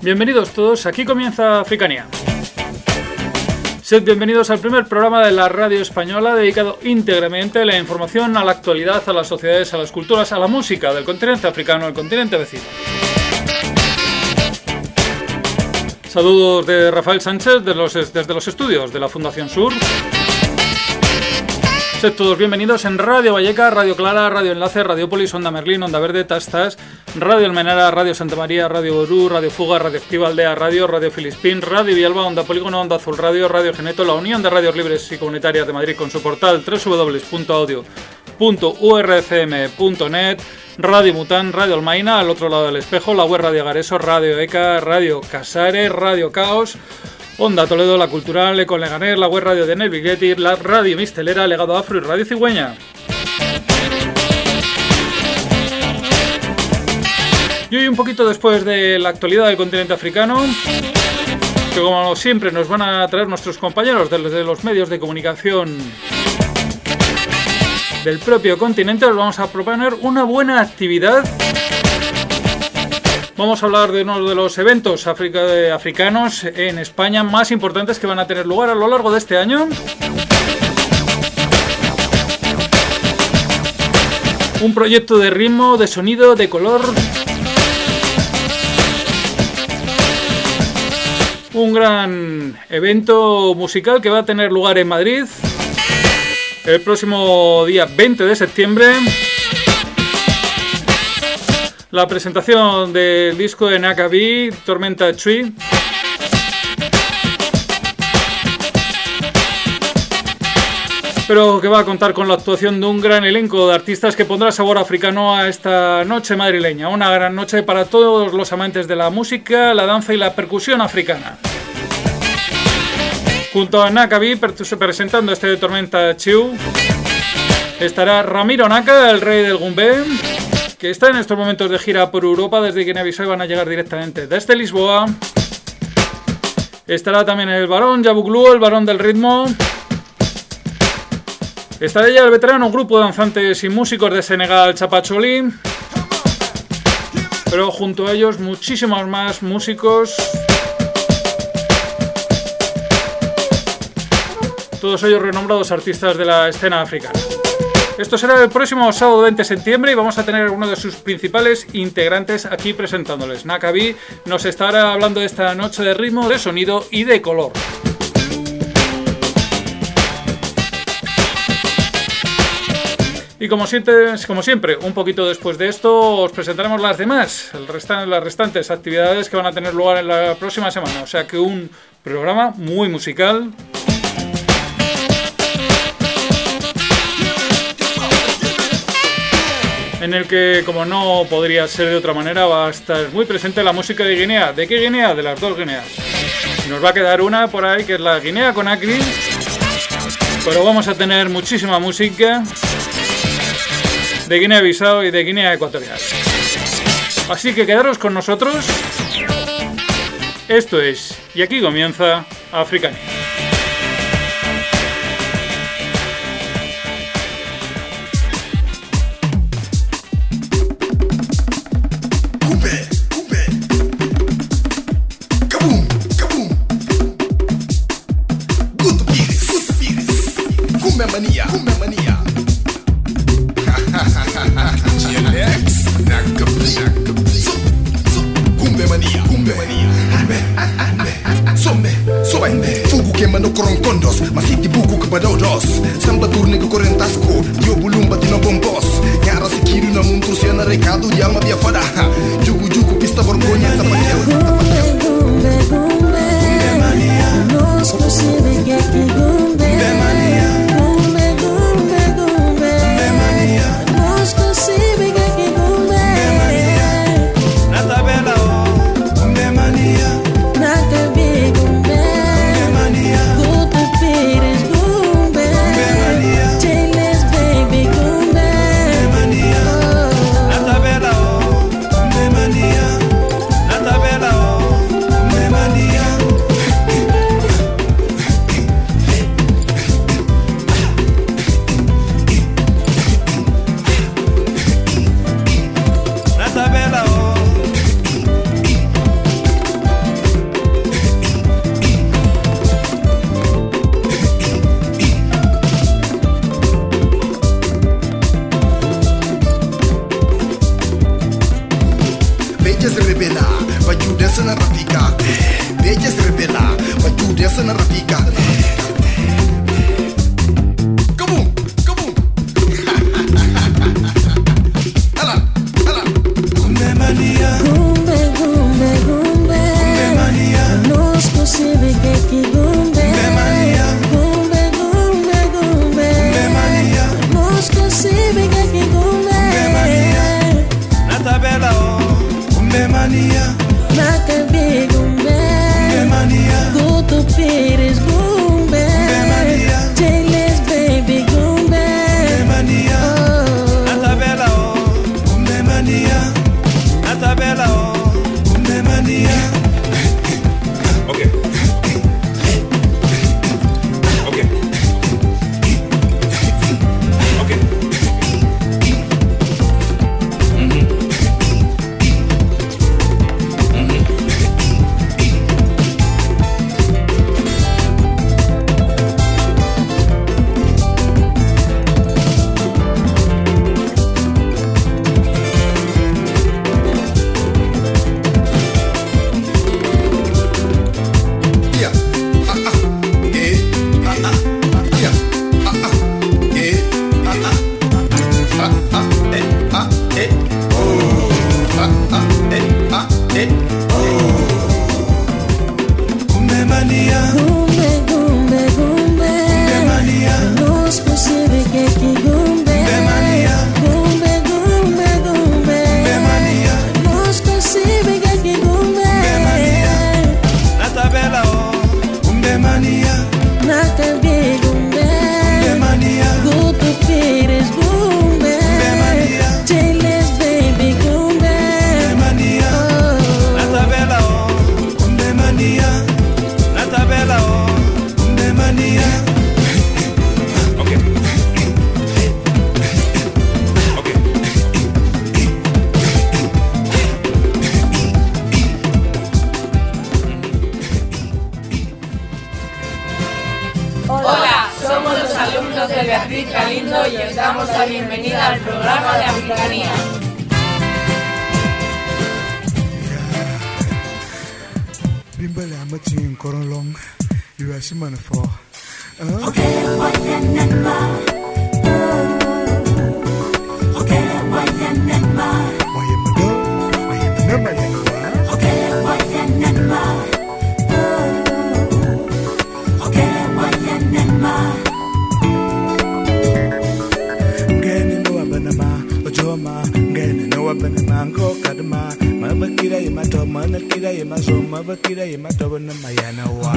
Bienvenidos todos, aquí comienza Africania. Sed bienvenidos al primer programa de la radio española dedicado íntegramente a la información, a la actualidad, a las sociedades, a las culturas, a la música del continente africano, el continente vecino. Saludos de Rafael Sánchez desde los estudios de la Fundación Sur. Sed todos bienvenidos en Radio Valleca, Radio Clara, Radio Enlace, Radiopolis, Onda Merlín, Onda Verde, Tastas, Radio Almenara, Radio Santa María, Radio Ború, Radio Fuga, Radio Activa Aldea Radio, Radio Filispín, Radio Villalba, Onda Polígono, Onda Azul Radio, Radio Geneto, la Unión de Radios Libres y Comunitarias de Madrid con su portal www.audio.urcm.net, Radio Mután, Radio Almaina, al otro lado del espejo, la web Radio Gareso, Radio ECA, Radio Casare, Radio Caos, Onda Toledo, La Cultural, Eco Leganés, la web Radio de Nerviguetti, la Radio Mistelera, Legado Afro y Radio Cigüeña. Y hoy, un poquito después de la actualidad del continente africano, que como siempre nos van a traer nuestros compañeros desde los medios de comunicación del propio continente, os vamos a proponer una buena actividad. Vamos a hablar de uno de los eventos africanos en España más importantes que van a tener lugar a lo largo de este año. Un proyecto de ritmo, de sonido, de color. Un gran evento musical que va a tener lugar en Madrid el próximo día 20 de septiembre. La presentación del disco de Nakabi, Tormenta Tree. Pero que va a contar con la actuación de un gran elenco de artistas que pondrá sabor africano a esta noche madrileña. Una gran noche para todos los amantes de la música, la danza y la percusión africana. Junto a Nakabi presentando este Tormenta Tree estará Ramiro Naka, el rey del Gumbé, que está en estos momentos de gira por Europa desde Guinea-Bissau y van a llegar directamente desde Lisboa. Estará también el varón Yabuglu, el varón del ritmo. Estará ya el veterano grupo de danzantes y músicos de Senegal, Chapacholi. Pero junto a ellos muchísimos más músicos. Todos ellos renombrados artistas de la escena africana. Esto será el próximo sábado 20 de septiembre y vamos a tener uno de sus principales integrantes aquí presentándoles. Nakabi nos estará hablando de esta noche de ritmo, de sonido y de color. Y como siempre, un poquito después de esto os presentaremos las demás, las restantes actividades que van a tener lugar en la próxima semana. O sea que un programa muy musical. En el que, como no podría ser de otra manera, va a estar muy presente la música de Guinea. ¿De qué Guinea? De las dos Guineas. Nos va a quedar una por ahí, que es la Guinea Conakry. Pero vamos a tener muchísima música de Guinea-Bissau y de Guinea Ecuatorial. Así que quedaros con nosotros. Esto es, y aquí comienza Africania. Samba turne que correntasco, yo bulumba tino bombos. Nyara se kiru na muntusiana recado e alma via fada. Jugu jugu pista borgonha tapatel. Gumbe mania, nos possible que gumbe mania. Gumbe mania, nos possible que gumbe mania. Nata bela o, gumbe mania. Nata big gumbe mania. Gumbe pires. Mania. na rapika Beja se rebela Majudia se na rapika Kaboom, kaboom Hala, hala Gumbe mania Gumbe, gumbe, gumbe Gumbe mania Non è possibile che gumbe Gumbe mania Gumbe, gumbe, gumbe Gumbe mania Non è possibile che gumbe Gumbe mania Natabela oh Gumbe mania Nakabi gumbe Gumbe mania Guto Pires gumbe Gumbe mania Jailes baby gumbe Gumbe mania Natabela oh Gumbe mania Natabela oh Gumbe mania Okay. Okay. Okay. Yeah. Eh. Yeah. Eh. Eh. Oh. Gumbe mania Gumbe, gumbe, gumbe Gumbe mania Non è possibile che gumbe Gumbe mania Gumbe, gumbe, gumbe Gumbe mania Non è possibile che gumbe Natabela oh Gumbe mania Nakabi gumbe Gumbe mania Guto Pires gumbe Gumbe mania Jailes baby gumbe Gumbe mania Natabela oh Gumbe mania Natabela oh Gumbe mania Okay. Okay. Hola, somos los alumnos de Beatriz Galindo y os damos la bienvenida al programa de Africanía. Bimbele amachin korolong Yuashimana for Ngene no abanama ojoma ngene no abanama ngokadama mabakira yematoma nakira yemazo mabakira yematoma namayana wa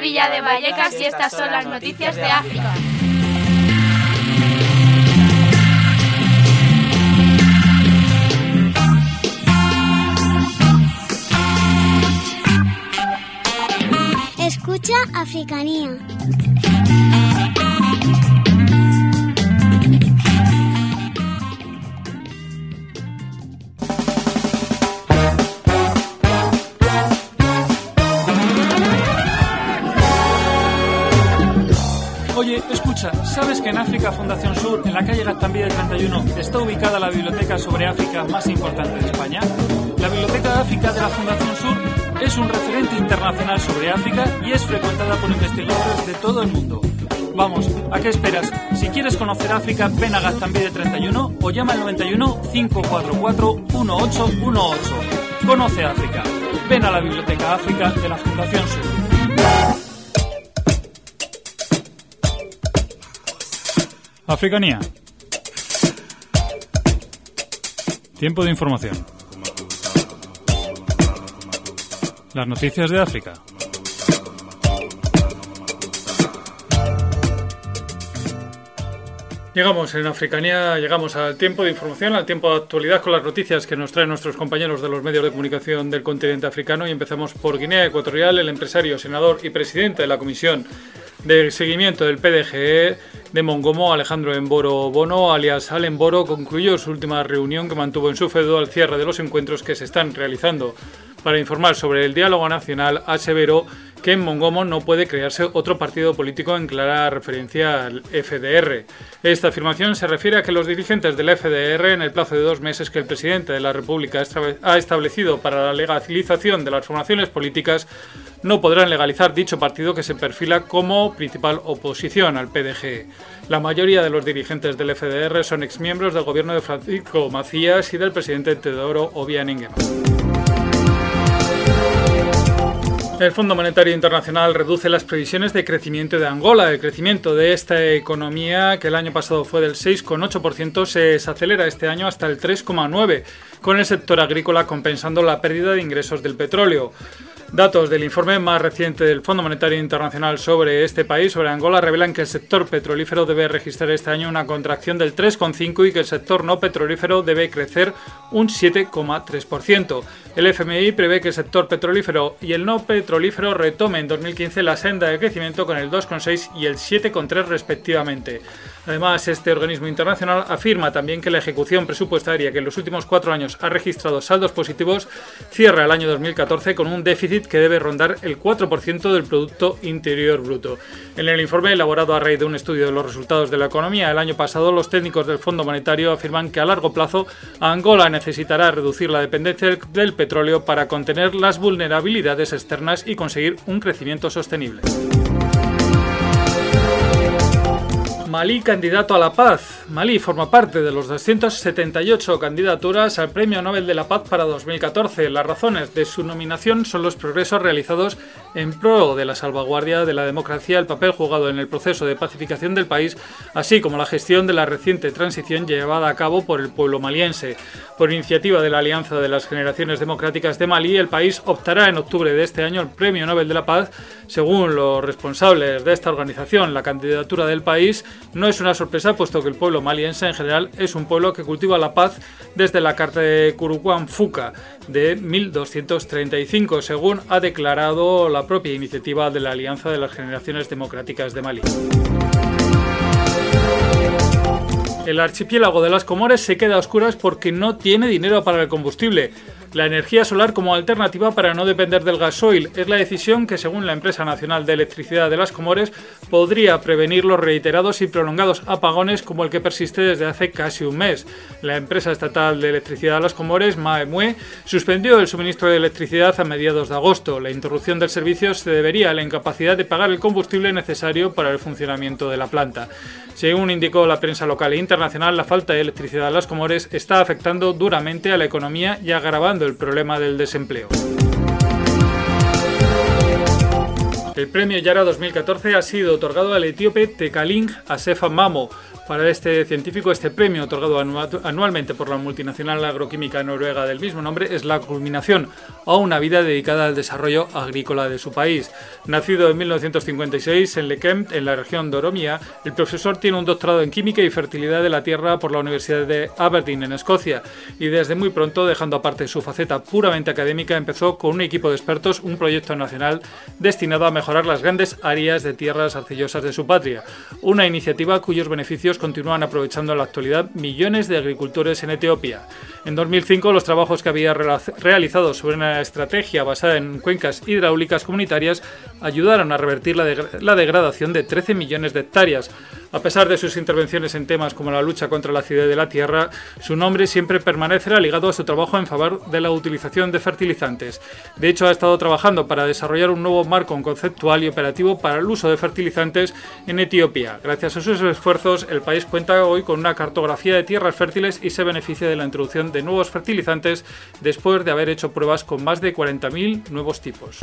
Villa de Vallecas y estas son las noticias de África. Escucha Africanía. Oye, escucha, ¿sabes que en África Fundación Sur, en la calle Gaztambide 31, está ubicada la biblioteca sobre África más importante de España? La Biblioteca de África de la Fundación Sur es un referente internacional sobre África y es frecuentada por investigadores de todo el mundo. Vamos, ¿a qué esperas? Si quieres conocer África, ven a Gaztambide 31 o llama al 91 544 1818. Conoce África. Ven a la Biblioteca África de la Fundación Sur. Africanía. Tiempo de información. Las noticias de África. Llegamos en Africanía, llegamos al tiempo de información, al tiempo de actualidad con las noticias que nos traen nuestros compañeros de los medios de comunicación del continente africano y empezamos por Guinea Ecuatorial. El empresario, senador y presidente de la Comisión de Seguimiento del PDGE de Mongomo, Alejandro Mboro Bono, alias Allen Boro, concluyó su última reunión que mantuvo en su feudo al cierre de los encuentros que se están realizando. Para informar sobre el diálogo nacional, aseveró que en Mongomo no puede crearse otro partido político en clara referencia al FDR. Esta afirmación se refiere a que los dirigentes del FDR, en el plazo de 2 meses que el presidente de la República ha establecido para la legalización de las formaciones políticas, no podrán legalizar dicho partido que se perfila como principal oposición al PDG. La mayoría de los dirigentes del FDR son exmiembros del gobierno de Francisco Macías y del presidente Teodoro Obiang Nguema. El Fondo Monetario Internacional reduce las previsiones de crecimiento de Angola. El crecimiento de esta economía, que el año pasado fue del 6,8%, se desacelera este año hasta el 3,9%, con el sector agrícola compensando la pérdida de ingresos del petróleo. Datos del informe más reciente del Fondo Monetario Internacional sobre este país, sobre Angola, revelan que el sector petrolífero debe registrar este año una contracción del 3,5% y que el sector no petrolífero debe crecer un 7,3%. El FMI prevé que el sector petrolífero y el no petrolífero retomen en 2015 la senda de crecimiento con el 2,6% y el 7,3% respectivamente. Además, este organismo internacional afirma también que la ejecución presupuestaria, que en los últimos 4 años ha registrado saldos positivos, cierra el año 2014 con un déficit que debe rondar el 4% del Producto Interior Bruto. En el informe elaborado a raíz de un estudio de los resultados de la economía el año pasado, los técnicos del Fondo Monetario afirman que a largo plazo Angola necesitará reducir la dependencia del petróleo para contener las vulnerabilidades externas y conseguir un crecimiento sostenible. Malí candidato a la paz. Malí forma parte de los 278 candidaturas al Premio Nobel de la Paz para 2014. Las razones de su nominación son los progresos realizados en pro de la salvaguardia de la democracia, el papel jugado en el proceso de pacificación del país, así como la gestión de la reciente transición llevada a cabo por el pueblo maliense. Por iniciativa de la Alianza de las Generaciones Democráticas de Malí, el país optará en octubre de este año al Premio Nobel de la Paz. Según los responsables de esta organización, la candidatura del país no es una sorpresa, puesto que el pueblo maliense en general es un pueblo que cultiva la paz desde la Carta de Curucuán Fuca de 1235, según ha declarado la propia iniciativa de la Alianza de las Generaciones Democráticas de Malí. El archipiélago de las Comores se queda a oscuras porque no tiene dinero para el combustible. La energía solar como alternativa para no depender del gasoil es la decisión que, según la Empresa Nacional de Electricidad de las Comores, podría prevenir los reiterados y prolongados apagones como el que persiste desde hace casi un mes. La Empresa Estatal de Electricidad de las Comores, MAEMUE, suspendió el suministro de electricidad a mediados de agosto. La interrupción del servicio se debería a la incapacidad de pagar el combustible necesario para el funcionamiento de la planta. Según indicó la prensa local e internacional, la falta de electricidad en las Comores está afectando duramente a la economía y agravando el problema del desempleo. El premio Yara 2014 ha sido otorgado al etíope Tekaling Asefa Mamo. Para este científico, este premio, otorgado anualmente por la multinacional agroquímica noruega del mismo nombre, es la culminación a una vida dedicada al desarrollo agrícola de su país. Nacido en 1956 en Lekemp, en la región de Oromia, el profesor tiene un doctorado en Química y Fertilidad de la Tierra por la Universidad de Aberdeen, en Escocia, y desde muy pronto, dejando aparte su faceta puramente académica, empezó con un equipo de expertos un proyecto nacional destinado a mejorar las grandes áreas de tierras arcillosas de su patria, una iniciativa cuyos beneficios continúan aprovechando en la actualidad millones de agricultores en Etiopía. En 2005, los trabajos que había realizado sobre una estrategia basada en cuencas hidráulicas comunitarias ayudaron a revertir la degradación de 13 millones de hectáreas. A pesar de sus intervenciones en temas como la lucha contra la acidez de la tierra, su nombre siempre permanecerá ligado a su trabajo en favor de la utilización de fertilizantes. De hecho, ha estado trabajando para desarrollar un nuevo marco conceptual y operativo para el uso de fertilizantes en Etiopía. Gracias a sus esfuerzos, el país cuenta hoy con una cartografía de tierras fértiles y se beneficia de la introducción de nuevos fertilizantes después de haber hecho pruebas con más de 40.000 nuevos tipos.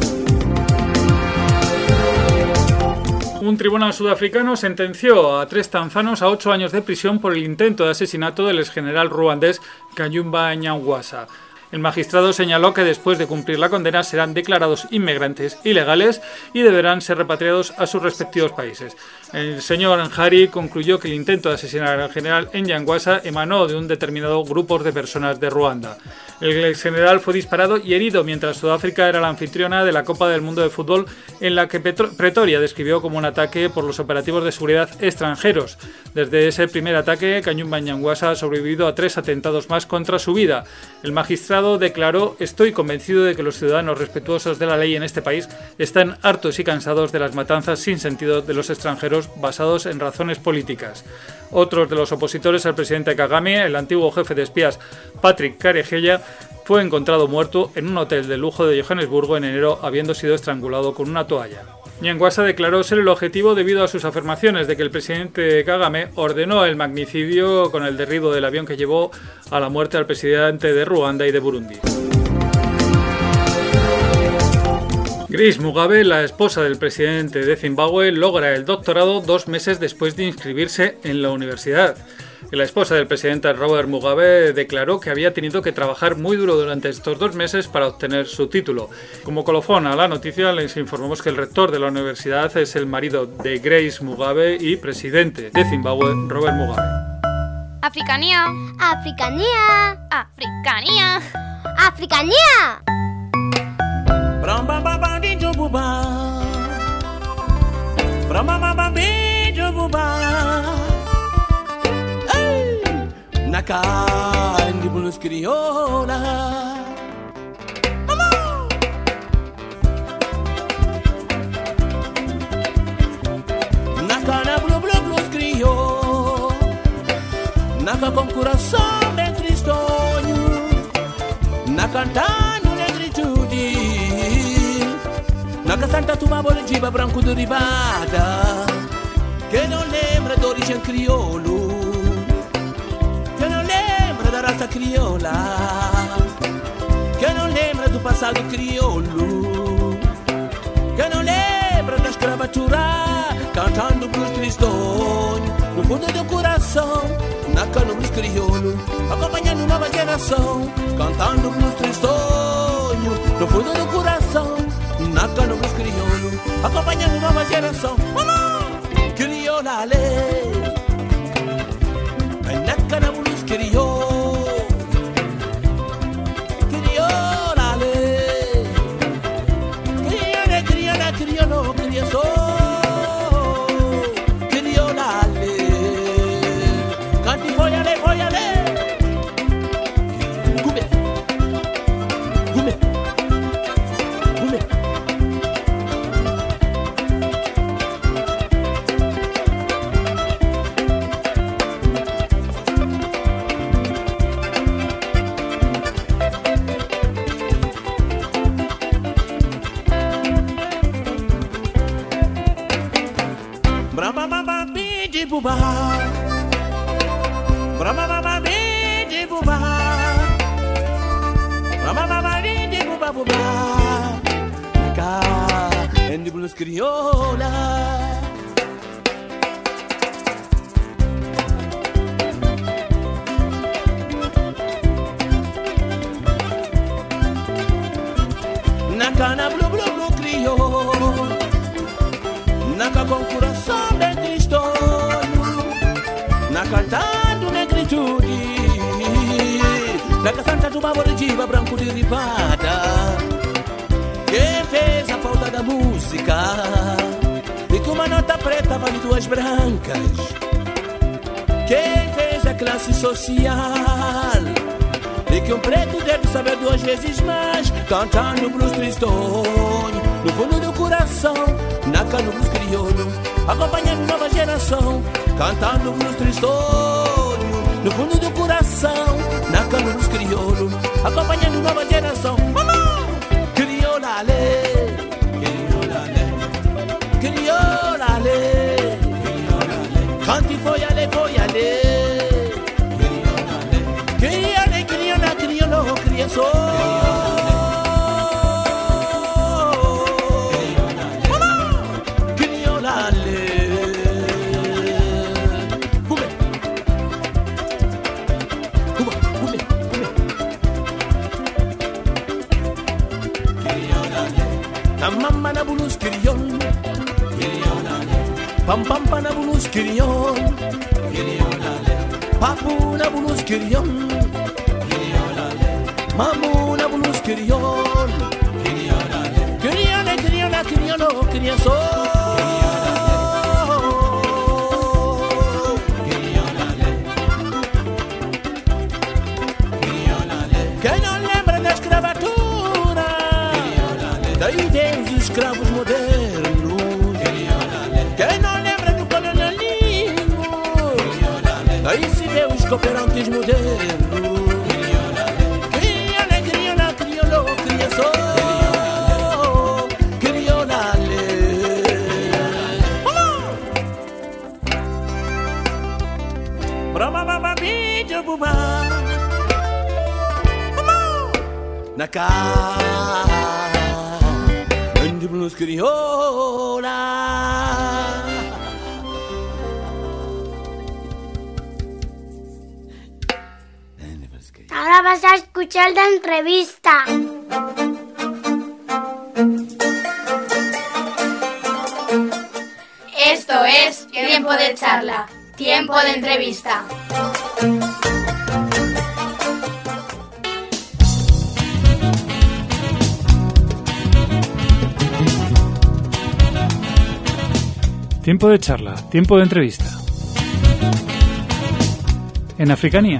Un tribunal sudafricano sentenció a 3 tanzanos a 8 años de prisión por el intento de asesinato del exgeneral ruandés Kayumba Nyamwasa. El magistrado señaló que después de cumplir la condena serán declarados inmigrantes ilegales y deberán ser repatriados a sus respectivos países. El señor Nhari concluyó que el intento de asesinar al general Nyamwasa emanó de un determinado grupo de personas de Ruanda. El exgeneral fue disparado y herido mientras Sudáfrica era la anfitriona de la Copa del Mundo de Fútbol, en la que Pretoria describió como un ataque por los operativos de seguridad extranjeros. Desde ese primer ataque, Kayumba Nyamwasa ha sobrevivido a 3 atentados más contra su vida. El magistrado declaró: "Estoy convencido de que los ciudadanos respetuosos de la ley en este país están hartos y cansados de las matanzas sin sentido de los extranjeros basados en razones políticas". Otro de los opositores al presidente Kagame, el antiguo jefe de espías Patrick Karegeya, fue encontrado muerto en un hotel de lujo de Johannesburgo en enero, habiendo sido estrangulado con una toalla. Nyamwasa declaró ser el objetivo debido a sus afirmaciones de que el presidente Kagame ordenó el magnicidio con el derribo del avión que llevó a la muerte al presidente de Ruanda y de Burundi. Grace Mugabe, la esposa del presidente de Zimbabue, logra el doctorado 2 meses después de inscribirse en la universidad. La esposa del presidente Robert Mugabe declaró que había tenido que trabajar muy duro durante estos 2 meses para obtener su título. Como colofón a la noticia, les informamos que el rector de la universidad es el marido de Grace Mugabe y presidente de Zimbabue, Robert Mugabe. Africanía. Africanía. Africanía. Africanía. Naka ndi blues criola. Naka na blues criollo. Naka com coração de tristonho. Naka cantando negritude. Naka santa tuma boligiba branco do ribada. Que não lembra de origem crioulo. Da raça crioula, que não lembra do passado crioulo, que não lembra da escravatura, cantando blues tristonho, no fundo do coração, na cana blues crioulo, acompanhando nova geração, cantando blues tristonho, no fundo do coração, na cana blues crioulo, acompanhando nova geração, vamos, crioula lei, na cana blues crioulo. and the blues crioula. Cana blu blu blu crioulo, naca com coração de tristolho, na cantando negritude, naca santa de uma bordiva branco de ripada, que fez a falta da música, e que uma nota preta vale duas brancas, quem fez a classe social, e que um preto deve saber duas vezes mais, cantando blues tristonho, no fundo do coração, na cana blues crioulo, acompanhando nova geração, cantando blues tristonho, no fundo do coração, na cana blues crioulo, acompanhando nova geração. Vamos! Crioula, lê, crioula, lê, crioula, lê, crioula, lê, cante foi ale, crioulo, criançou. Crioula, lê. Come. Crioula, lê. Tamama na bulus crioulo. Crioula, lê. Pam pam pa na bulus crioulo. Crioula, lê. Papu na bulus crioulo. Mamuna blues crioulo, crioulo, criançou. Quem não lembra da escravatura, daí vem os escravos modernos. Quem não lembra do colonialismo, daí se vê os cooperantes modernos. Na cara de blues crioula. Ahora vas a escuchar la entrevista. Esto es Tiempo de Charla, Tiempo de Entrevista. Tiempo de charla, tiempo de entrevista. En Africanía.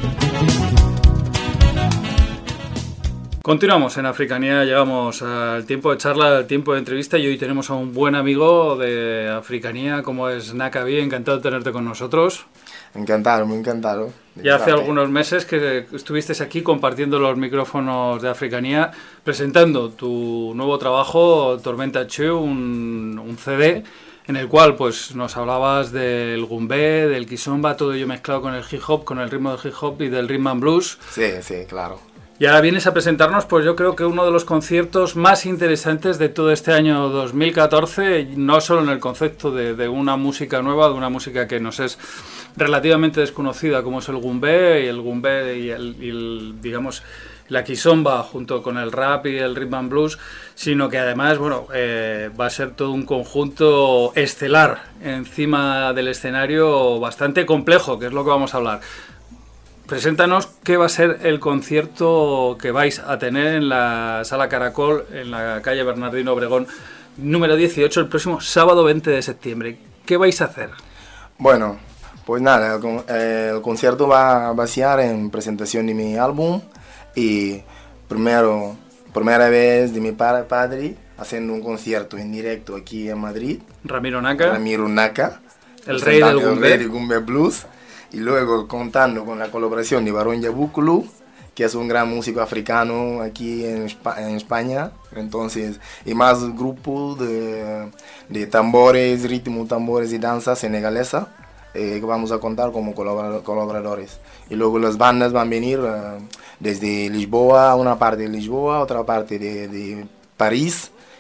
Continuamos en Africanía, llegamos al tiempo de charla, al tiempo de entrevista y hoy tenemos a un buen amigo de Africanía como es Naka B, encantado de tenerte con nosotros. Encantado, muy encantado. Ya hace algunos meses que estuviste aquí compartiendo los micrófonos de Africanía, presentando tu nuevo trabajo, Tormenta Chu, un CD, en el cual pues nos hablabas del gumbé, del kizomba, todo ello mezclado con el hip hop, con el ritmo del hip hop y del rhythm and blues. Sí, sí, claro. Y ahora vienes a presentarnos, pues yo creo que uno de los conciertos más interesantes de todo este año 2014, no solo en el concepto de una música nueva, de una música que nos es relativamente desconocida, como es el gumbé y el digamos, la kizomba junto con el rap y el rhythm and blues, sino que además, bueno, va a ser todo un conjunto estelar encima del escenario bastante complejo, que es lo que vamos a hablar. Preséntanos qué va a ser el concierto que vais a tener en la Sala Caracol, en la calle Bernardino Obregón, número 18, el próximo sábado 20 de septiembre. ¿Qué vais a hacer? Bueno, pues nada, el concierto va a ser en presentación de mi álbum y primera vez de mi padre haciendo un concierto en directo aquí en Madrid. Ramiro Naka, el rey del gumbé blues. Y luego contando con la colaboración de Barón Yabukulu, que es un gran músico africano aquí en España. Entonces, y más grupos de tambores, ritmo, tambores y danza senegalesa, que vamos a contar como colaboradores. Y luego las bandas van a venir desde Lisboa, una parte de Lisboa, otra parte de París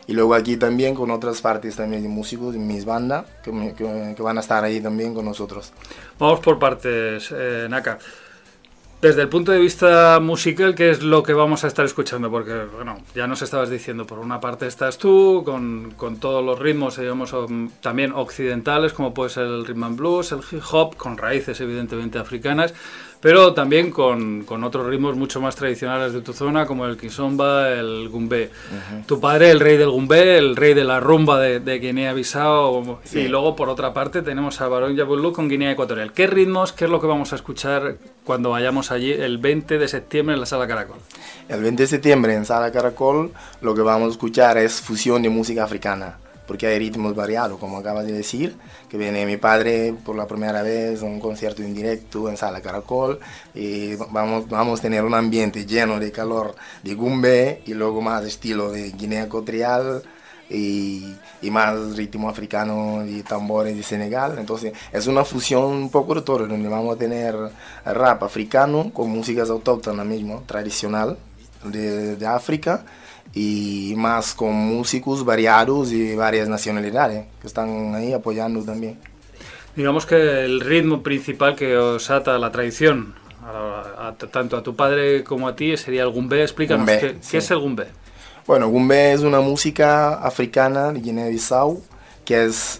Y luego aquí también con otras partes también de músicos de mis bandas que van a estar ahí también con nosotros. Vamos por partes, Naka. Desde el punto de vista musical, ¿qué es lo que vamos a estar escuchando? Porque, bueno, ya nos estabas diciendo, por una parte estás tú, con todos los ritmos, digamos, también occidentales, como puede ser el rhythm and blues, el hip hop, con raíces evidentemente africanas, pero también con otros ritmos mucho más tradicionales de tu zona, como el kizomba, el gumbé. Tu padre, el rey del gumbé, el rey de la rumba de Guinea-Bissau, sí. Y luego, por otra parte, tenemos a Barón Yabulú con Guinea Ecuatorial. ¿Qué ritmos, qué es lo que vamos a escuchar cuando vayamos allí el 20 de septiembre en la Sala Caracol? El 20 de septiembre en Sala Caracol lo que vamos a escuchar es fusión de música africana, porque hay ritmos variados, como acabas de decir, que viene mi padre por la primera vez a un concierto en directo en Sala Caracol, y vamos a tener un ambiente lleno de calor de gumbé y luego más estilo de Guinea Ecuatorial y más ritmo africano y tambores de Senegal. Entonces es una fusión un poco de todo, donde vamos a tener rap africano con músicas autóctonas mismo, tradicional de África, y más con músicos variados y varias nacionalidades que están ahí apoyando también. Digamos que el ritmo principal que os ata a la tradición, tanto a tu padre como a ti, sería el gumbé. Explícanos, Gumbé, ¿qué es el gumbé? Bueno, gumbé es una música africana de Guinea-Bissau que es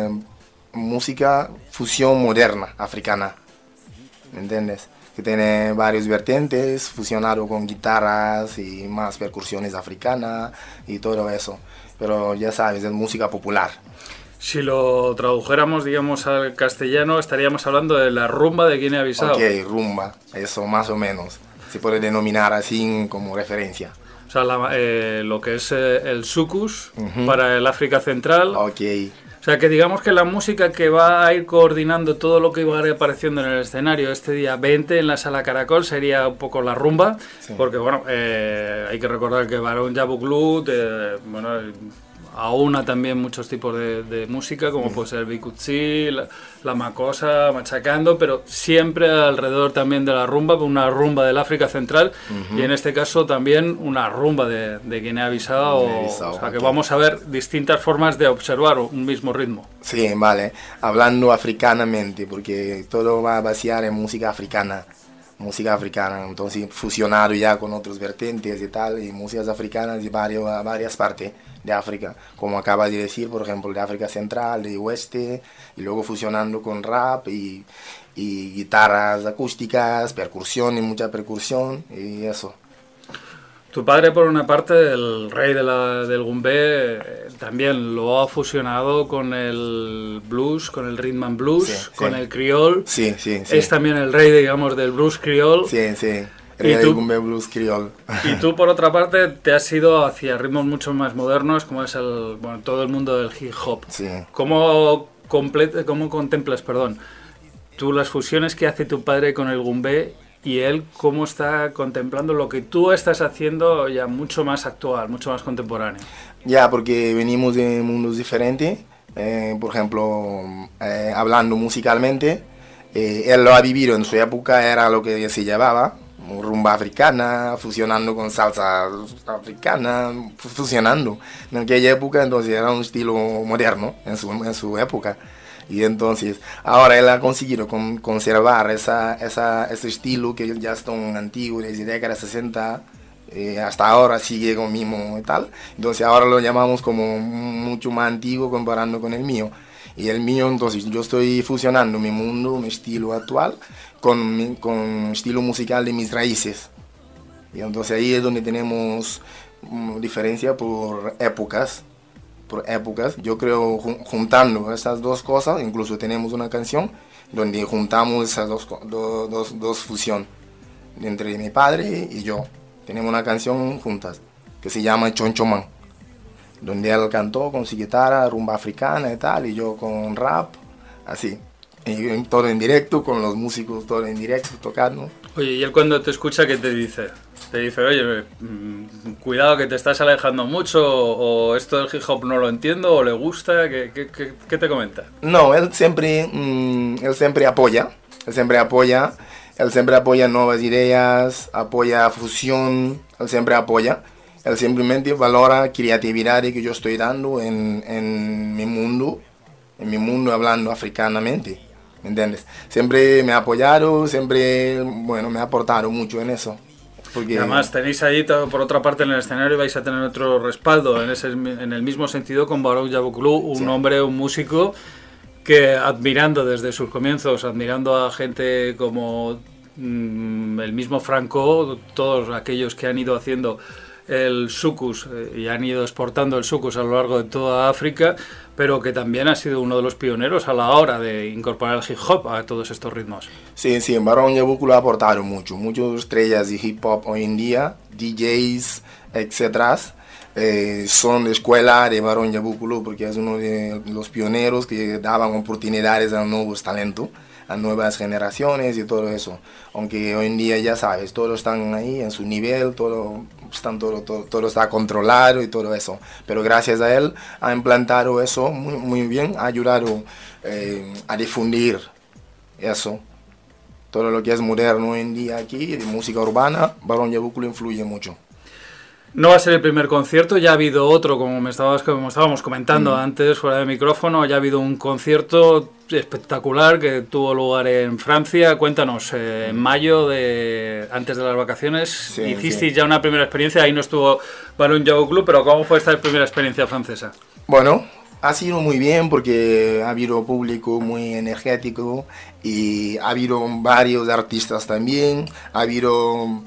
música fusión moderna africana, ¿me entiendes? Que tiene varios vertientes, fusionado con guitarras y más percusiones africanas y todo eso. Pero ya sabes, es música popular. Si lo tradujéramos, digamos, al castellano, estaríamos hablando de la rumba de Guinea-Bissau. Ok, rumba, eso más o menos. Se puede denominar así como referencia. O sea, lo que es el soukous para el África Central. Ok. O sea, que digamos que la música que va a ir coordinando todo lo que va a ir apareciendo en el escenario este día 20 en la Sala Caracol sería un poco la rumba, sí. Porque bueno, hay que recordar que Barón Yabulú, bueno, aúna también muchos tipos de música, como puede ser el bikutsi, la makossa, machacando, pero siempre alrededor también de la rumba, una rumba del África Central, y en este caso también una rumba de Guinea-Bissau, o sea que vamos a ver distintas formas de observar un mismo ritmo. Sí, vale, hablando africanamente, porque todo va a vaciar en música africana, entonces fusionado ya con otros vertientes y tal, y músicas africanas de varias partes de África, como acaba de decir, por ejemplo, de África Central, de Oeste, y luego fusionando con rap y guitarras acústicas, percusión y mucha percusión, y eso. Tu padre, por una parte, el rey del gumbé, también lo ha fusionado con el blues, con el rhythm and blues, sí, con el criol. Sí, sí, sí. Es también el rey, digamos, del blues criol. Sí, sí. Rey del gumbé blues criol. Y tú, por otra parte, te has ido hacia ritmos mucho más modernos, como es todo el mundo del hip hop. Sí. ¿Cómo contemplas, tú las fusiones que hace tu padre con el gumbé y él cómo está contemplando lo que tú estás haciendo ya mucho más actual, mucho más contemporáneo? Ya, porque venimos de mundos diferentes. Por ejemplo, hablando musicalmente, él lo ha vivido en su época, era lo que se llevaba, rumba africana, fusionando con salsa africana, fusionando. En aquella época entonces era un estilo moderno en su época. Y entonces ahora él ha conseguido conservar ese estilo que ya es tan antiguo, desde la década de 60, hasta ahora sigue con mismo y tal. Entonces ahora lo llamamos como mucho más antiguo comparando con el mío. Y el mío, entonces yo estoy fusionando mi mundo, mi estilo actual, con estilo musical de mis raíces. Y entonces ahí es donde tenemos diferencia por épocas. Yo creo juntando estas dos cosas, incluso tenemos una canción donde juntamos esas dos fusiones entre mi padre y yo. Tenemos una canción juntas que se llama Chonchomán, donde él cantó con su guitarra, rumba africana y tal, y yo con rap, así. Y todo en directo, con los músicos todo en directo, tocando. Oye, ¿y él cuando te escucha qué te dice? Te dice, oye, cuidado que te estás alejando mucho, o esto del hip hop no lo entiendo, o le gusta, ¿qué te comenta? No, él siempre apoya, él siempre apoya nuevas ideas, apoya fusión, él siempre apoya. Él simplemente valora creatividad que yo estoy dando en mi mundo hablando africanamente, ¿me entiendes? Siempre me ha apoyado, siempre, bueno, me ha aportado mucho en eso. Porque... Y además tenéis ahí, por otra parte, en el escenario vais a tener otro respaldo, en el mismo sentido con Barón Yabucoulou, un hombre, un músico que admirando desde sus comienzos, admirando a gente como el mismo Franco, todos aquellos que han ido haciendo el soukous y han ido exportando el soukous a lo largo de toda África, pero que también ha sido uno de los pioneros a la hora de incorporar el hip hop a todos estos ritmos. Sí, Barón Yabucoulou ha aportado muchas estrellas de hip hop hoy en día, DJs, etc. Son de escuela de Barón Yabucoulou porque es uno de los pioneros que daban oportunidades a nuevos talentos, a nuevas generaciones y todo eso. Aunque hoy en día ya sabes, todos están ahí en su nivel, todo está controlado y todo eso. Pero gracias a él ha implantado eso muy bien, ha ayudado a difundir eso. Todo lo que es moderno hoy en día aquí, de música urbana, Barón Yabucoulou influye mucho. No va a ser el primer concierto, ya ha habido otro, como estábamos comentando antes, fuera de micrófono, ya ha habido un concierto espectacular que tuvo lugar en Francia. Cuéntanos, en mayo, antes de las vacaciones, hicisteis ya una primera experiencia, ahí no estuvo Barón Yabucoulou, pero ¿cómo fue esta primera experiencia francesa? Bueno, ha sido muy bien porque ha habido público muy energético y ha habido varios artistas también, ha habido...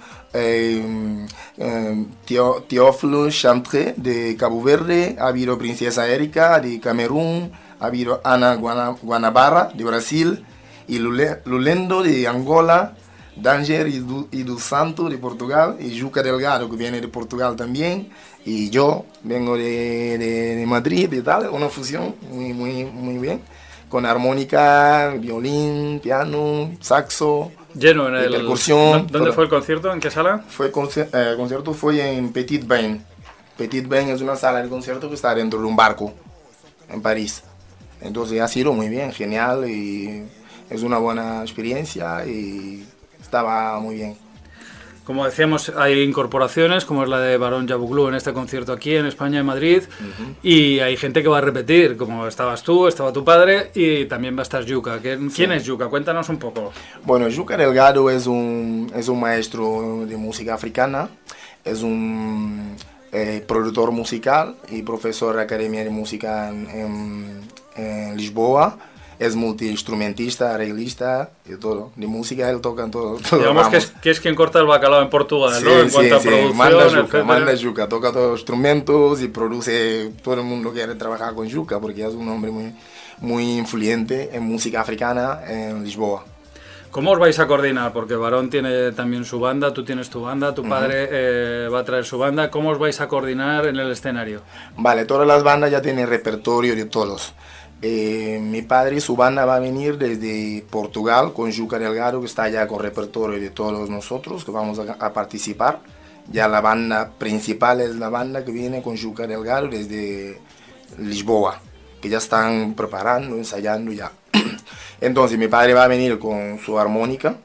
Teófilo Chantré de Cabo Verde, ha habido Princesa Erika de Camerún, ha habido Ana Guanabara de Brasil y Lulendo de Angola, Danger y dos Santos de Portugal y Juca Delgado que viene de Portugal también y yo vengo de Madrid y tal, una fusión muy bien con armónica, violín, piano, saxo. Lleno en percusión. ¿Dónde fue el concierto? ¿En qué sala? El concierto fue en Petit Bain. Petit Bain es una sala de concierto que está dentro de un barco en París. Entonces ha sido muy bien, genial y es una buena experiencia y estaba muy bien. Como decíamos, hay incorporaciones, como es la de Barón Yabucoulou en este concierto aquí en España, en Madrid, y hay gente que va a repetir, como estabas tú, estaba tu padre, y también va a estar Juca. ¿Quién es Juca? Cuéntanos un poco. Bueno, Juca Delgado es un maestro de música africana, es un productor musical y profesor de Academia de Música en Lisboa. Es multiinstrumentista, arreglista y todo. De música él toca en todo. Digamos que es quien corta el bacalao en Portugal, ¿no? En cuanto a producción, manda Juca, toca todos los instrumentos y produce. Todo el mundo quiere trabajar con Juca porque es un hombre muy influyente en música africana en Lisboa. ¿Cómo os vais a coordinar? Porque Barón tiene también su banda, tú tienes tu banda, tu padre va a traer su banda. ¿Cómo os vais a coordinar en el escenario? Vale, todas las bandas ya tienen repertorio de todos. Mi padre y su banda va a venir desde Portugal con Juca Delgado, que está allá con repertorio de todos nosotros que vamos a participar. Ya la banda principal es la banda que viene con Juca Delgado desde Lisboa, que ya están preparando, ensayando ya. Entonces mi padre va a venir con su armónica,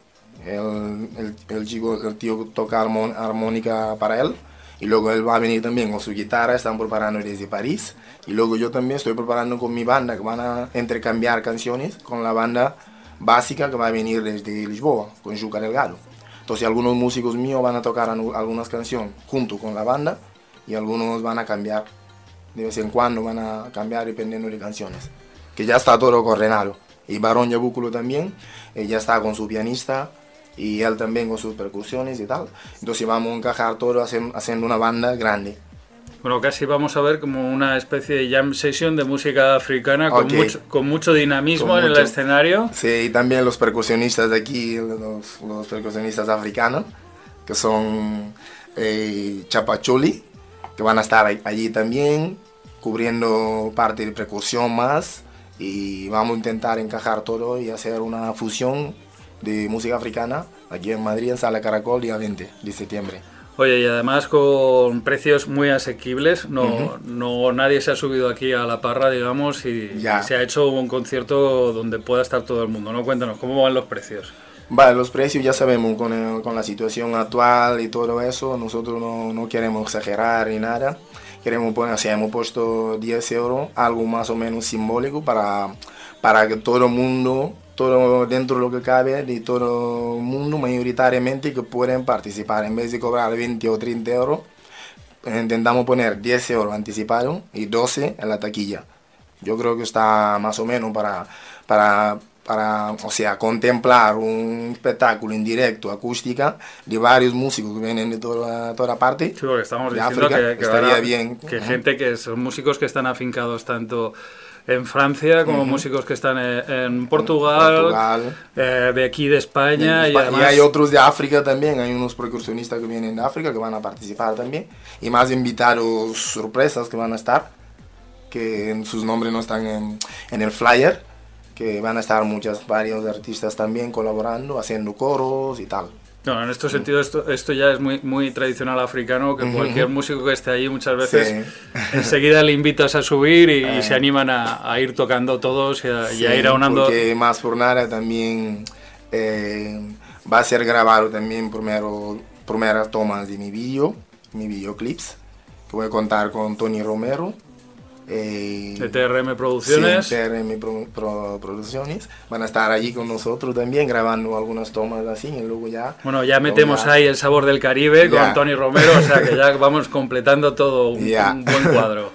el tío toca armónica para él. Y luego él va a venir también con su guitarra, están preparando desde París. Y luego yo también estoy preparando con mi banda, que van a intercambiar canciones con la banda básica que va a venir desde Lisboa, con Juca Delgado. Entonces algunos músicos míos van a tocar algunas canciones junto con la banda y algunos van a cambiar. De vez en cuando van a cambiar dependiendo de canciones. Que ya está todo coordinado. Y Barón Yabucoulou también, ya está con su pianista. Y él también con sus percusiones y tal. Entonces vamos a encajar todo haciendo una banda grande. Bueno, casi vamos a ver como una especie de jam session de música africana con mucho dinamismo en el escenario. Sí, y también los percusionistas de aquí, los percusionistas africanos, que son Chapacholi, que van a estar allí también, cubriendo parte de percusión más. Y vamos a intentar encajar todo y hacer una fusión de música africana aquí en Madrid, en Sala Caracol, día 20 de septiembre. Oye, y además con precios muy asequibles, nadie se ha subido aquí a la parra, digamos, y se ha hecho un concierto donde pueda estar todo el mundo, ¿no? Cuéntanos, ¿cómo van los precios? Vale, los precios ya sabemos con la situación actual y todo eso, nosotros no queremos exagerar ni nada. Queremos poner, hemos puesto 10 euros, algo más o menos simbólico para que todo el mundo, todo dentro de lo que cabe, de todo el mundo mayoritariamente que pueden participar. En vez de cobrar 20 o 30 euros, intentamos poner 10 euros anticipados y 12 en la taquilla. Yo creo que está más o menos para o sea, contemplar un espectáculo en directo, acústica, de varios músicos que vienen de toda parte. Sí, porque estamos de diciendo África, que estaría bien. Que gente que son músicos que están afincados tanto en Francia como músicos que están en Portugal. De aquí de España. Y además... hay otros de África también, hay unos percusionistas que vienen de África que van a participar también. Y más invitados sorpresas que van a estar, que sus nombres no están en el flyer. Que van a estar varios artistas también colaborando, haciendo coros y tal. No, en este sentido esto ya es muy tradicional africano, que cualquier músico que esté allí muchas veces enseguida le invitas a subir y se animan a ir tocando todos y a ir aunando. Porque más por nada también va a ser grabado también primeras tomas de mi videoclips, que voy a contar con Tony Romero. De TRM Producciones. Sí, TRM Producciones. Van a estar allí con nosotros también grabando algunas tomas así y luego ya... Bueno, ya metemos ahí el sabor del Caribe con Tony Romero, o sea que ya vamos completando todo un buen cuadro.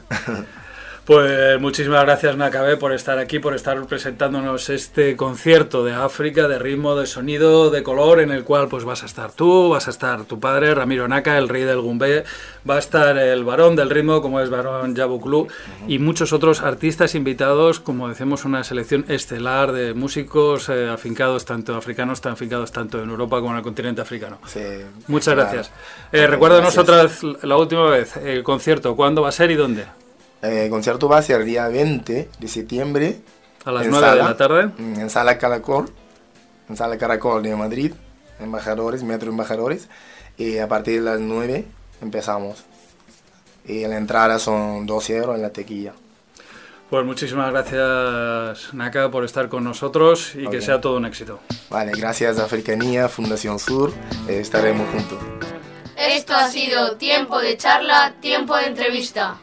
Pues muchísimas gracias, Nakabe, por estar aquí, por estar presentándonos este concierto de África, de ritmo, de sonido, de color, en el cual pues vas a estar tú, vas a estar tu padre, Ramiro Naka, el rey del Gumbé, va a estar el varón del ritmo, como es Barón Yabuklu, y muchos otros artistas invitados, como decimos, una selección estelar de músicos afincados, tanto africanos, afincados tanto en Europa como en el continente africano. Sí, muchas gracias. Recuérdanos otra vez, la última vez, el concierto, ¿cuándo va a ser y dónde? El concierto va a ser el día 20 de septiembre. A las 9 de la tarde. En Sala Caracol de Madrid, Metro Embajadores. Y a partir de las 9 empezamos. Y la entrada son 12 euros en la taquilla. Pues muchísimas gracias, Naka, por estar con nosotros y que sea todo un éxito. Vale, gracias Africanía, Fundación Sur, estaremos juntos. Esto ha sido Tiempo de Charla, Tiempo de Entrevista.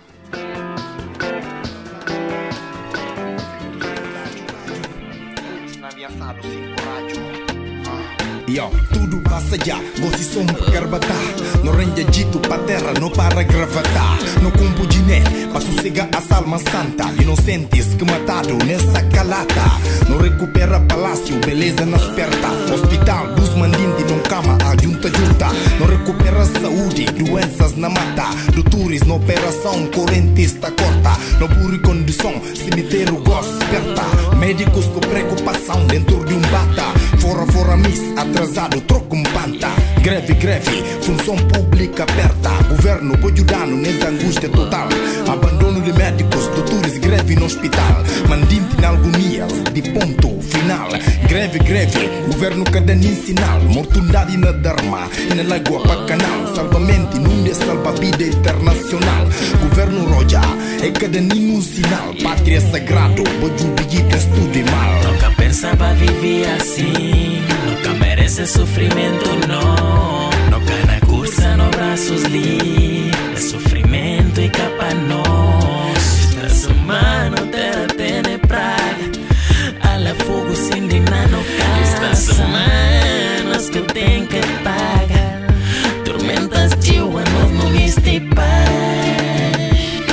Yo, tudo passa já, gosto som carbata. No rende dito pra terra, não para gravatar. No combo de né, pra sossegar a salma santa. Inocentes que matado nessa calata. Não recupera palácio, beleza na esperta. Hospital dos mandinti não cama, a junta. Não recupera saúde, doenças na mata. Doutores na operação, correntista corta. No burro condição, cemitério gosta aperta. Médicos com preocupação dentro de bata. Fora miss, atrasado, troca panta. Greve, função pública aperta. Governo pode ajudar nessa angústia total. Abandono de médicos, doutores, greve no hospital. Mandinte na agonia, de ponto final. Greve, governo cada nem sinal. Mortundade na Dharma, e na Lagoa para canal. Salvamento num de salva-vida internacional. Governo roja, é cada nem sinal. Pátria sagrado, pode pedir tudo e mal. Nunca pensava viver assim. Nunca merece sofrimento, não. Nunca na cursa, no braços livres. É sofrimento e capa nós. Estás humano, terra tem praga. Ala fogo sem dignar no casa. Estás humanos que tem que pagar. Tormentas de nós não viste paz.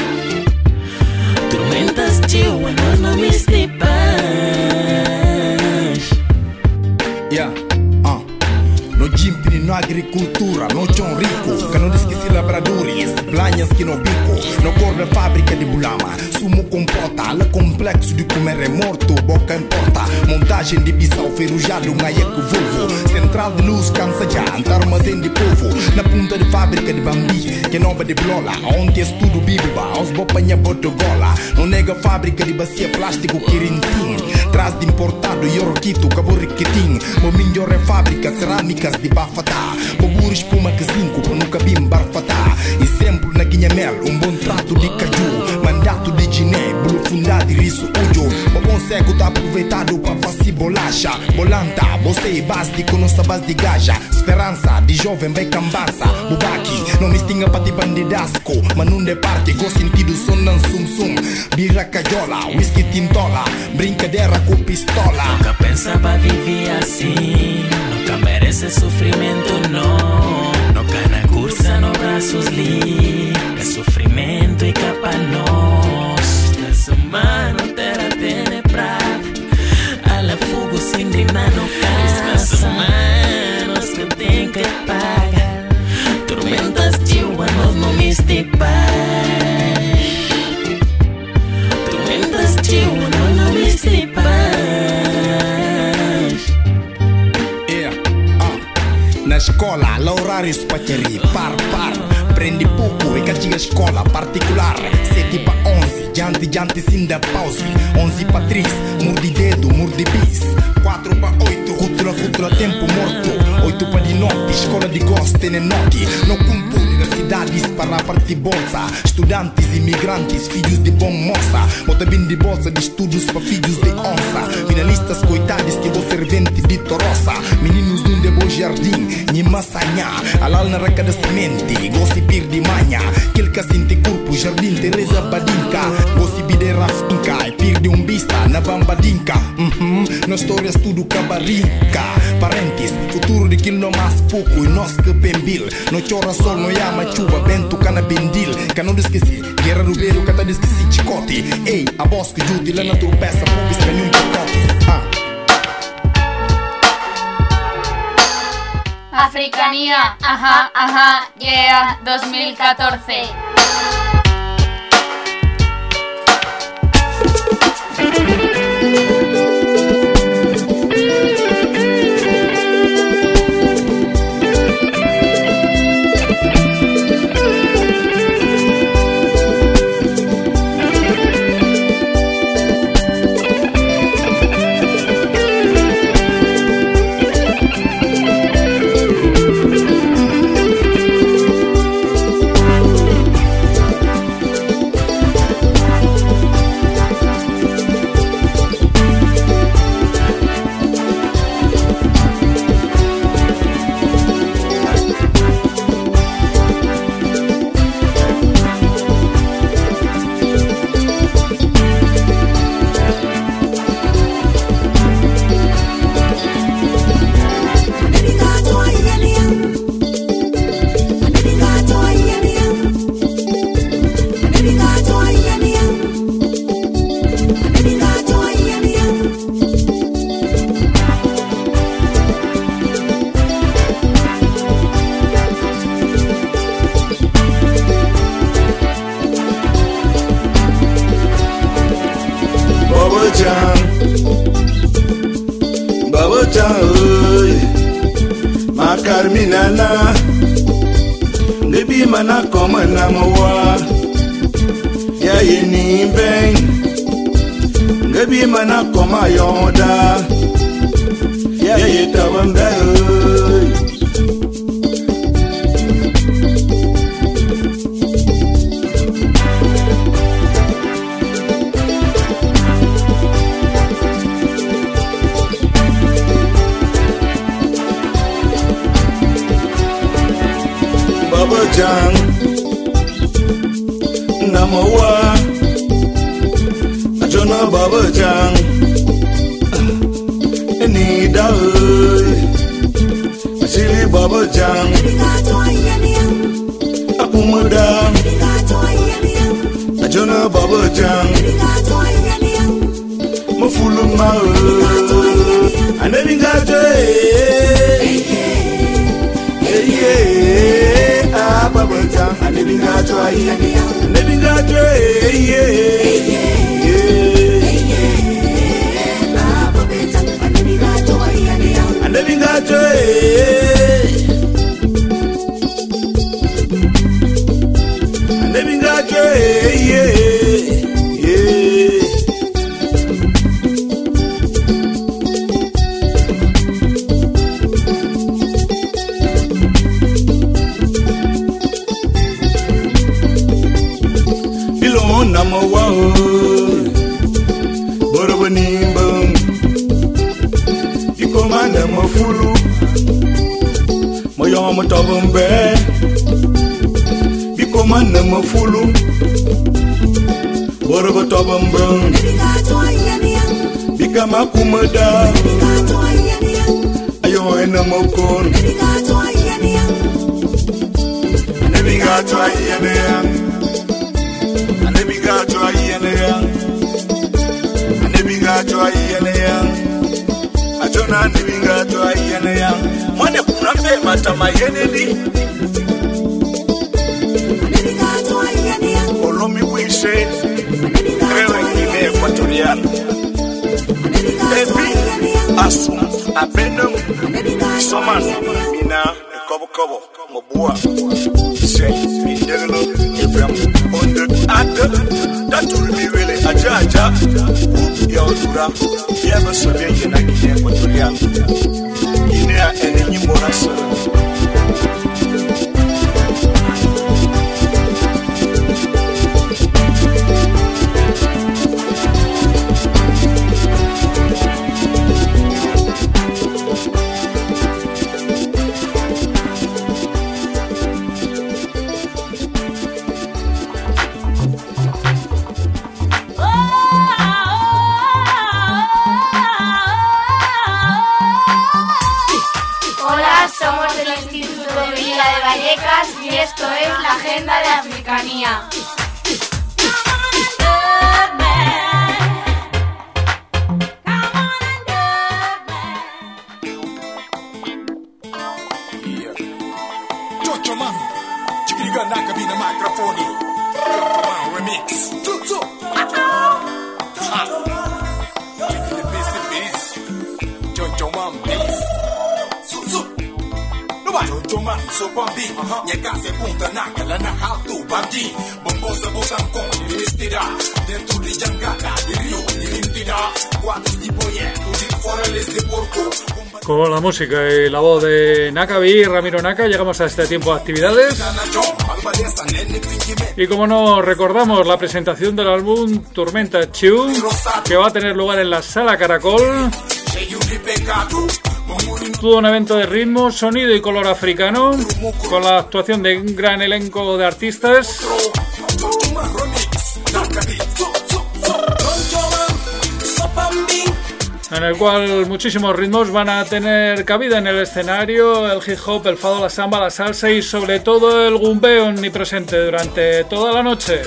Tormentas de nós não viste paz. No jimpini, no agricultura, no chão rico. Que não esqueci labradores, blanhas que no bico. No cor da fábrica de bulama, sumo compota. Le complexo de comer é morto, boca importa. Montagem de bissau, ferrujado, um aieco vulvo. Central de luz, cansa já, armazém de povo. Na punta de fábrica de bambi, que nova de blola. Onde estudo bibiba, aos bopanha botogola. No nega fábrica de bacia plástico, quirintim. Traz de importado, yorquito, cabo riquitim. Mominho é fábrica, cerâmicas de bafatá. Boburi espuma que zinco para nunca bimbar fatá. Exemplo na Guinhamel, bom trato de caju. Mandato de Guiné, profundidade e riso ujo. O bom seco tá aproveitado para fazer bolacha. Bolanta, você e base de que não sabas de gaja. Esperança de jovem vai cambança. Bubaki, não me estinga para te bandidasco. Mas não de parte, go sentido sonan sum-sum. Birra cajola, whisky tintola. Brincadeira com pistola. Nunca pensava viver assim. Nunca merece sofrimento, não. Nunca na cursa, no braços li. É sofrimento e capa nós. Essa mano terra tenebrada. Ala fogo sem drena no casa. Essa manos que tem que pagar. Tormentas de nós não me estipas. Tormentas de nós não me estipas. Na escola, lá horários para ter par. Prende pouco e castiga escola particular. 7 para 11, diante sim da pause. 11 para 3, morde dedo, morde bis. 4 para 8, cultura, tempo morto. 8 para de noite, escola de gosto, noite. Não cumpro universidades para partir bolsa. Estudantes, imigrantes, filhos de bom moça. Bota bem de bolsa de estudos para filhos de onça. Finalistas coitados que vou servente de toroça. Meninos num de bom jardim, ni massanha. Alal na raca da semente, gosse pir de manha. Aquele que sente corpo, jardim Teresa Badinka. Gosse bide rafinca, e pir de bista na bambadinka. Na histórias tudo cabarinca. Parentes, futuro de quilo mais pouco. E nós que pembil. No chora sol, no yama chuva, bento cana bendil. Que não esqueci, guerra do velho, que tá esqueci chicote. Ei, a voz que jude lá na tropeça, pubis que nenhum pacote. Africanía, ajá, yeah, 2014. Carminana, Baby mana koma na mawa, ya yeni bang. Baby mana koma yonda, ya yeta wanda. Jang Namawa Ajona Baba Jang Nida Asili Baba Jang Apumuda Ajona Baba Jang Mafuluma Anabingato Baba Jang, I live in Gato, I live in Gato, I live in Gato, I live in Gato, na mafulu moyo motobombe biko man na mafulu borogo tobombe bika makumada ayo ena mokon Nebiga to ayene Nebiga to ayene Nebiga to ayene Ajona nebiga to ayene Mone kunambe matama yeneli Nebiga to ayene Olomi wise Krewe ile equatorial Ebi Asu Abenum Soman Mina Kobo Mobua Say Indegalo Ebram On the Ada That will be really Aja Yaudura Yaba Sobe Yenaki Equatorial Guinea Enemy Morasa Y esto es la Agenda de Africanía. Chocho man, chiquiga naka bina microphone. Remix. Tutu. Chocho man, please. Jojo man so bambi nyeka se punta naka la na how to bambi bombosa bosan con investida dentro di jangada di río di lintida cuatro tipo ye di foreles de porco. Con la música y la voz de Nakabi, Ramiro Naka, llegamos a este tiempo de actividades. Y como no, recordamos la presentación del álbum Tormenta Chiu, que va a tener lugar en la Sala Caracol. Todo un evento de ritmo, sonido y color africano, con la actuación de un gran elenco de artistas, en el cual muchísimos ritmos van a tener cabida en el escenario: el hip hop, el fado, la samba, la salsa y sobre todo el gumbeo omnipresente durante toda la noche.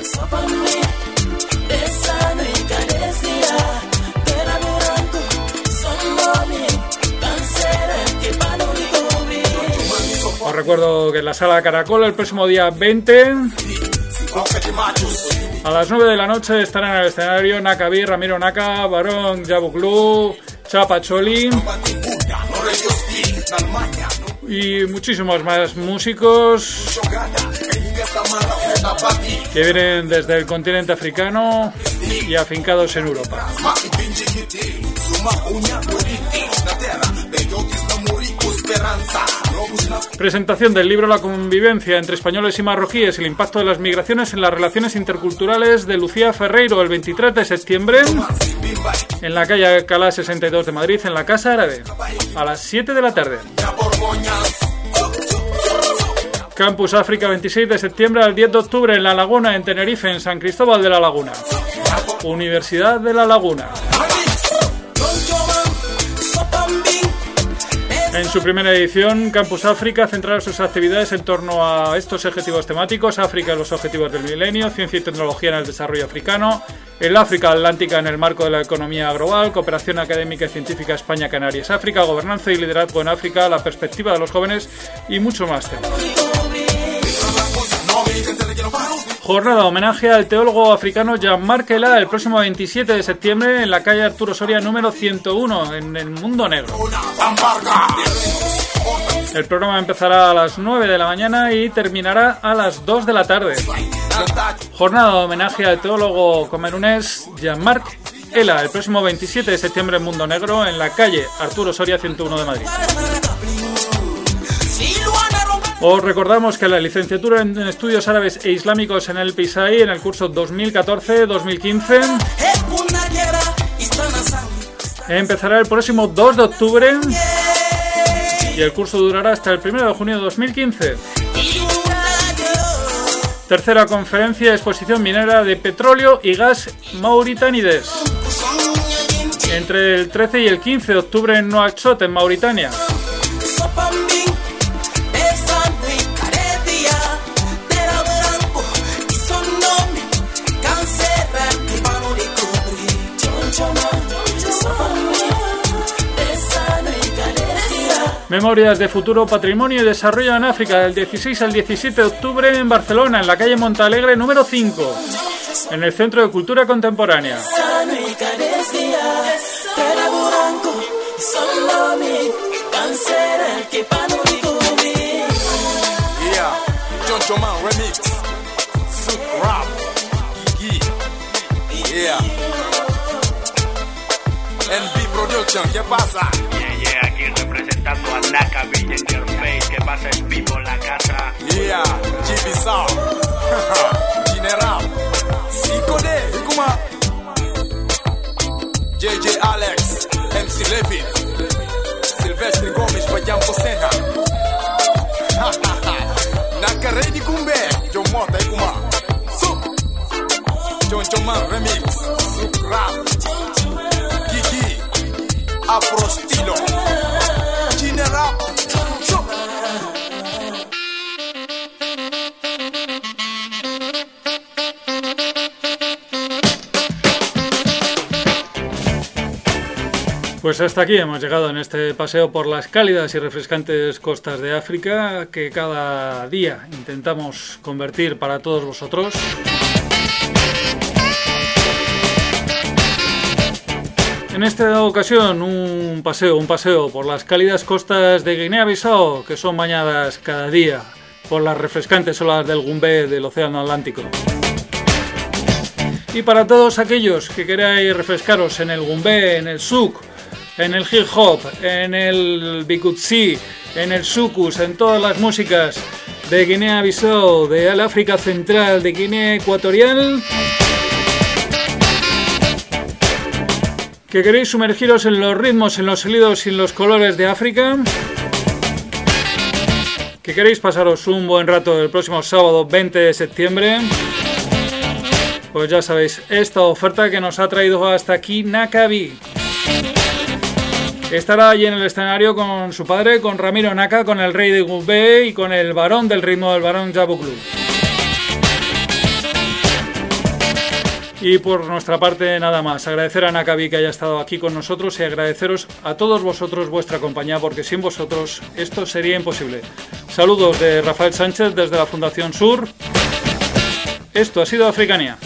Os recuerdo que en la Sala Caracol el próximo día 20 a las 9 de la noche estarán en el escenario Nakabi, Ramiro Naka, Barón Yabuklu, Chapacholi y muchísimos más músicos que vienen desde el continente africano y afincados en Europa. Presentación del libro La convivencia entre españoles y marroquíes, el impacto de las migraciones en las relaciones interculturales, de Lucía Ferreiro, el 23 de septiembre en la calle Alcalá 62 de Madrid, en la Casa Árabe, a las 7 de la tarde. Campus África, 26 de septiembre al 10 de octubre en La Laguna, en Tenerife, en San Cristóbal de la Laguna. Universidad de La Laguna. En su primera edición, Campus África centrará sus actividades en torno a estos objetivos temáticos: África y los objetivos del milenio, ciencia y tecnología en el desarrollo africano, el África Atlántica en el marco de la economía global, cooperación académica y científica España-Canarias-África, gobernanza y liderazgo en África, la perspectiva de los jóvenes y mucho más temas. Jornada homenaje al teólogo africano Jean-Marc Ella el próximo 27 de septiembre en la calle Arturo Soria número 101 en el Mundo Negro. El programa empezará a las 9 de la mañana y terminará a las 2 de la tarde. Jornada homenaje al teólogo camerunés Jean-Marc Ella el próximo 27 de septiembre en Mundo Negro en la calle Arturo Soria 101 de Madrid. Os recordamos que la licenciatura en Estudios Árabes e Islámicos en el PISAI en el curso 2014-2015 empezará el próximo 2 de octubre y el curso durará hasta el 1 de junio de 2015. Tercera conferencia, exposición minera de petróleo y gas mauritanides. Entre el 13 y el 15 de octubre en Nouakchott, en Mauritania. Memorias de Futuro, Patrimonio y Desarrollo en África, del 16 al 17 de octubre en Barcelona, en la calle Montalegre número 5, en el Centro de Cultura Contemporánea. ¿Qué pasa? Aquí representando a Naka Villa en your face. ¿Qué pasa? En vivo la casa. Yeah, GB Sound. General. Psicode. Kuma. JJ Alex. MC Levin. Silvestre Gomes. Bayam Posena. Naka Ready Kumbe. John Mota. Kuma. Sup. John Choman Remix. Sup Rap. Gigi. Afro Stilo. General. Pues hasta aquí hemos llegado en este paseo por las cálidas y refrescantes costas de África, que cada día intentamos convertir para todos vosotros. En esta ocasión un paseo por las cálidas costas de Guinea-Bissau, que son bañadas cada día por las refrescantes olas del Goumbé del Océano Atlántico. Y para todos aquellos que queráis refrescaros en el Goumbé, en el souk, en el hip hop, en el bikutsi, en el soukous, en todas las músicas de Guinea-Bissau, de el África Central, de Guinea Ecuatorial, que queréis sumergiros en los ritmos, en los sonidos y en los colores de África, que queréis pasaros un buen rato el próximo sábado 20 de septiembre, pues ya sabéis, esta oferta que nos ha traído hasta aquí Naka V. Estará allí en el escenario con su padre, con Ramiro Naka, con el rey de Goumbé y con el varón del ritmo, el varón Jabuglu. Y por nuestra parte nada más, agradecer a Naka V que haya estado aquí con nosotros y agradeceros a todos vosotros vuestra compañía, porque sin vosotros esto sería imposible. Saludos de Rafael Sánchez desde la Fundación Sur. Esto ha sido Africania.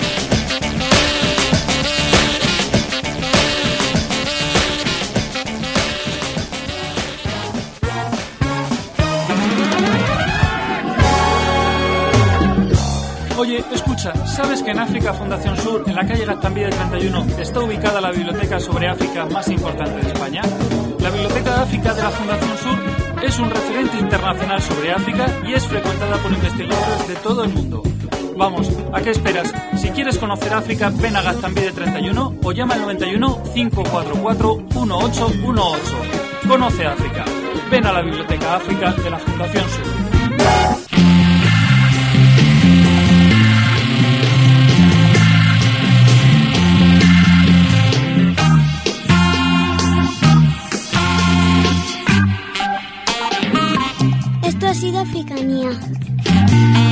Oye, escucha, ¿sabes que en África Fundación Sur, en la calle Gaztambide 31, está ubicada la biblioteca sobre África más importante de España? La Biblioteca de África de la Fundación Sur es un referente internacional sobre África y es frecuentada por investigadores de todo el mundo. Vamos, ¿a qué esperas? Si quieres conocer África, ven a Gaztambide 31 o llama al 91 544 1818. Conoce África. Ven a la Biblioteca África de la Fundación Sur. Esto ha sido Africanía.